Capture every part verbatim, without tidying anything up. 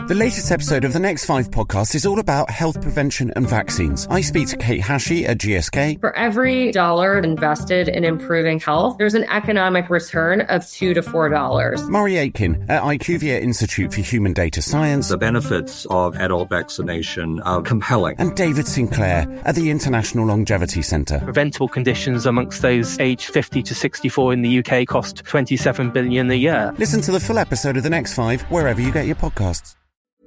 The latest episode of the Next Five podcast is all about health prevention and vaccines. I speak to Kate Hashey at G S K. For every dollar invested in improving health, there's an economic return of two to four dollars. Murray Aitken at IQVIA Institute for Human Data Science. The benefits of adult vaccination are compelling. And David Sinclair at the International Longevity Centre. Preventable conditions amongst those aged fifty to sixty-four in the U K cost twenty-seven billion dollars a year. Listen to the full episode of The Next Five wherever you get your podcasts.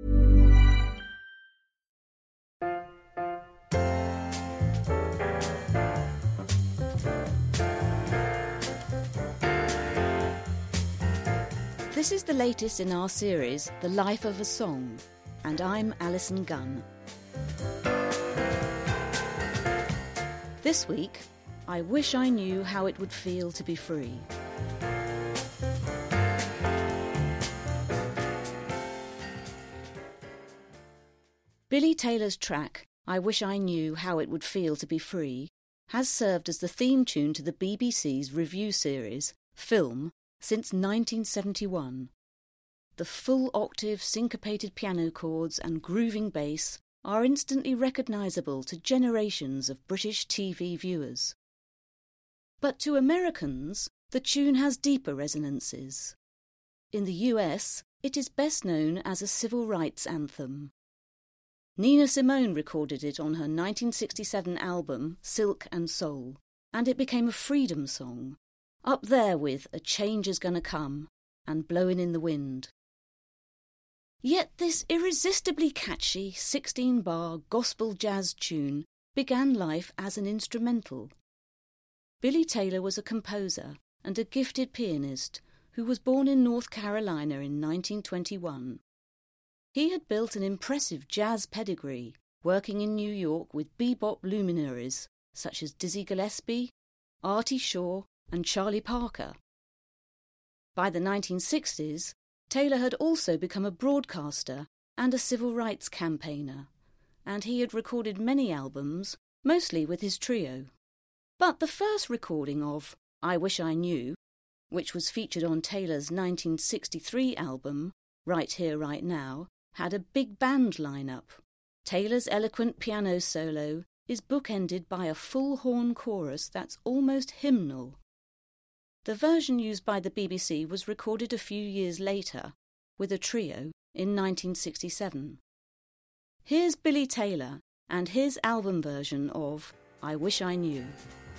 This is the latest in our series, The Life of a Song, and I'm Alison Gunn. This week, I wish I knew how it would feel to be free. Billy Taylor's track, I Wish I Knew How It Would Feel to Be Free, has served as the theme tune to the B B C's review series, Film, since nineteen seventy-one. The full-octave syncopated piano chords and grooving bass are instantly recognisable to generations of British T V viewers. But to Americans, the tune has deeper resonances. In the U S, it is best known as a civil rights anthem. Nina Simone recorded it on her nineteen sixty-seven album, Silk and Soul, and it became a freedom song, up there with A Change Is Gonna Come and Blowin' in the Wind. Yet this irresistibly catchy sixteen-bar gospel jazz tune began life as an instrumental. Billy Taylor was a composer and a gifted pianist who was born in North Carolina in nineteen twenty-one. He had built an impressive jazz pedigree, working in New York with bebop luminaries such as Dizzy Gillespie, Artie Shaw, and Charlie Parker. By the nineteen sixties, Taylor had also become a broadcaster and a civil rights campaigner, and he had recorded many albums, mostly with his trio. But the first recording of I Wish I Knew, which was featured on Taylor's nineteen sixty-three album, Right Here, Right Now, had a big band lineup. Taylor's eloquent piano solo is bookended by a full horn chorus that's almost hymnal. The version used by the B B C was recorded a few years later, with a trio, in nineteen sixty-seven. Here's Billy Taylor and his album version of I Wish I Knew.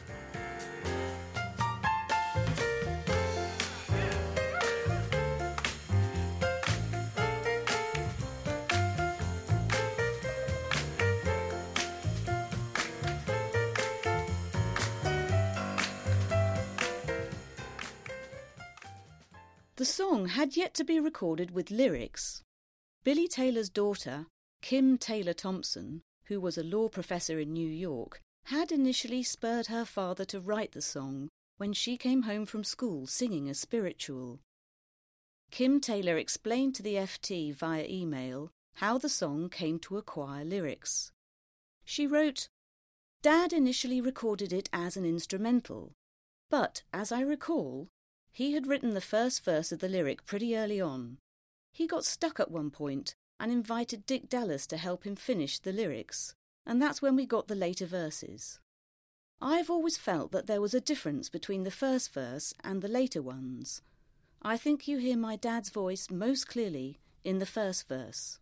The song had yet to be recorded with lyrics. Billy Taylor's daughter, Kim Taylor Thompson, who was a law professor in New York, had initially spurred her father to write the song when she came home from school singing a spiritual. Kim Taylor explained to the F T via email how the song came to acquire lyrics. She wrote, "Dad initially recorded it as an instrumental, but, as I recall, he had written the first verse of the lyric pretty early on. He got stuck at one point and invited Dick Dallas to help him finish the lyrics, and that's when we got the later verses. I've always felt that there was a difference between the first verse and the later ones. I think you hear my dad's voice most clearly in the first verse."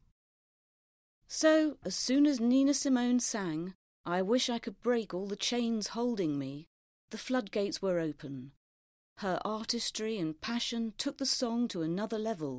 So, as soon as Nina Simone sang, "I wish I could break all the chains holding me," the floodgates were open. Her artistry and passion took the song to another level.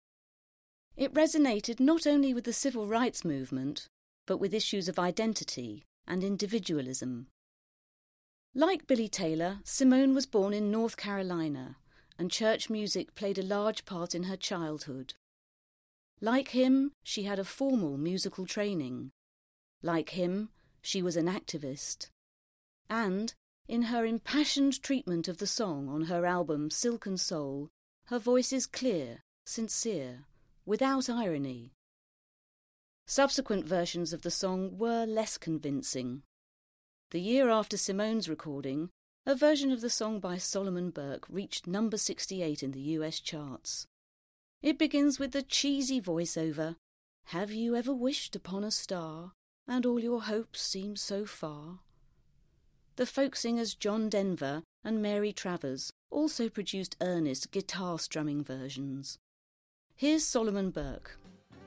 It resonated not only with the civil rights movement, but with issues of identity and individualism. Like Billy Taylor, Simone was born in North Carolina, and church music played a large part in her childhood. Like him, she had a formal musical training. Like him, she was an activist. And, in her impassioned treatment of the song on her album Silk and Soul, her voice is clear, sincere, without irony. Subsequent versions of the song were less convincing. The year after Simone's recording, a version of the song by Solomon Burke reached number sixty-eight in the U S charts. It begins with the cheesy voiceover Have you ever wished upon a star, and all your hopes seem so far? The folk singers John Denver and Mary Travers also produced earnest guitar strumming versions. Here's Solomon Burke.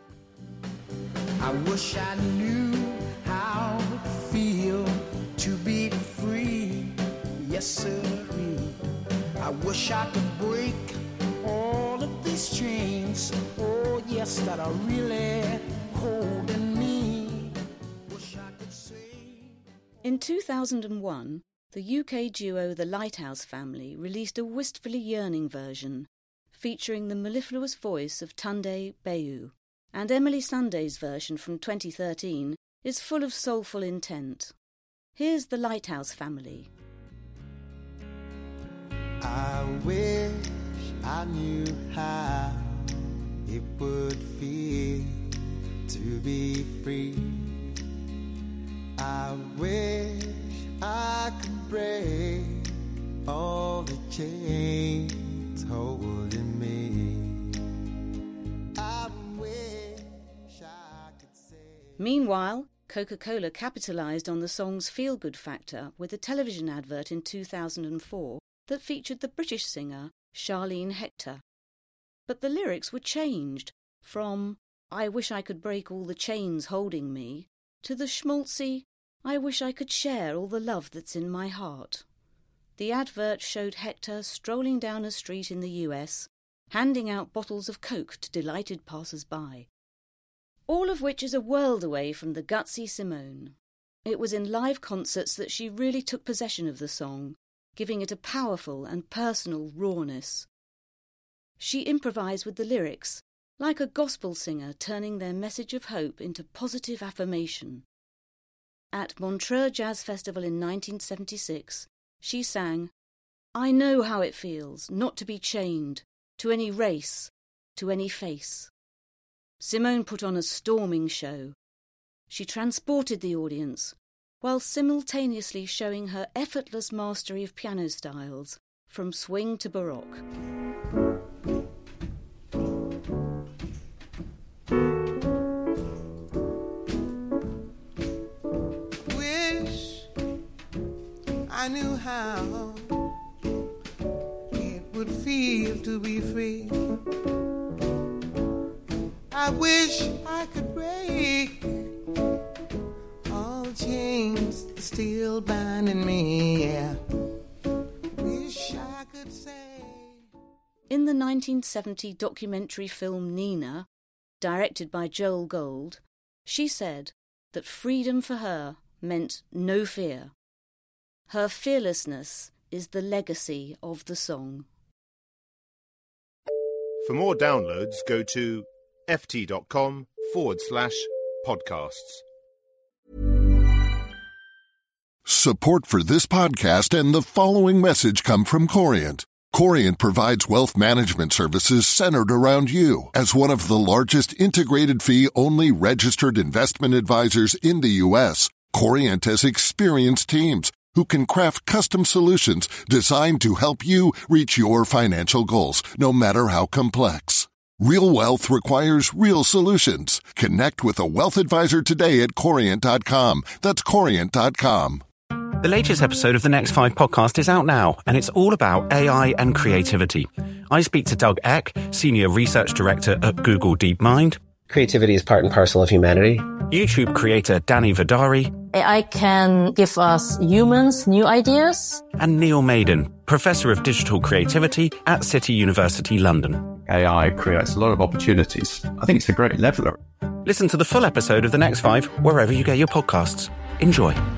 I wish I knew how it feels to be free, yes sirree. I wish I could break all of these chains, oh yes, that are really holding me. Wish I could say. In two thousand one, the U K duo The Lighthouse Family released a wistfully yearning version, featuring the mellifluous voice of Tunde Bayu, and Emily Sunday's version from twenty thirteen is full of soulful intent. Here's The Lighthouse Family. I wish I knew how it would feel to be free. I wish I could break all the chains holding me. I wish I could say. Meanwhile, Coca-Cola capitalised on the song's feel-good factor with a television advert in two thousand four that featured the British singer Charlene Hector. But the lyrics were changed from "I wish I could break all the chains holding me" to the schmaltzy "I wish I could share all the love that's in my heart." The advert showed Hector strolling down a street in the U S, handing out bottles of Coke to delighted passers-by. All of which is a world away from the gutsy Simone. It was in live concerts that she really took possession of the song, giving it a powerful and personal rawness. She improvised with the lyrics, like a gospel singer turning their message of hope into positive affirmation. At Montreux Jazz Festival in nineteen seventy-six, she sang, "I know how it feels not to be chained to any race, to any face." Simone put on a storming show. She transported the audience, while simultaneously showing her effortless mastery of piano styles, from swing to baroque. Wish I knew how it would feel to be free. I wish I could break all chains still binding me, yeah. Wish I could say. In the nineteen seventy documentary film Nina, directed by Joel Gold, she said that freedom for her meant no fear. Her fearlessness is the legacy of the song. For more downloads, go to ft.com forward slash podcasts. Support for this podcast and the following message come from Corient. Corient provides wealth management services centered around you. As one of the largest integrated fee-only registered investment advisors in the U S, Corient has experienced teams who can craft custom solutions designed to help you reach your financial goals, no matter how complex. Real wealth requires real solutions. Connect with a wealth advisor today at corient dot com. That's corient dot com. The latest episode of the Next Five podcast is out now, and it's all about A I and creativity. I speak to Doug Eck, Senior Research Director at Google DeepMind. Creativity is part and parcel of humanity. YouTube creator Danny Vidari. A I can give us humans new ideas. And Neil Maiden, Professor of Digital Creativity at City University London. A I creates a lot of opportunities. I think it's a great leveler. Listen to the full episode of The Next Five wherever you get your podcasts. Enjoy.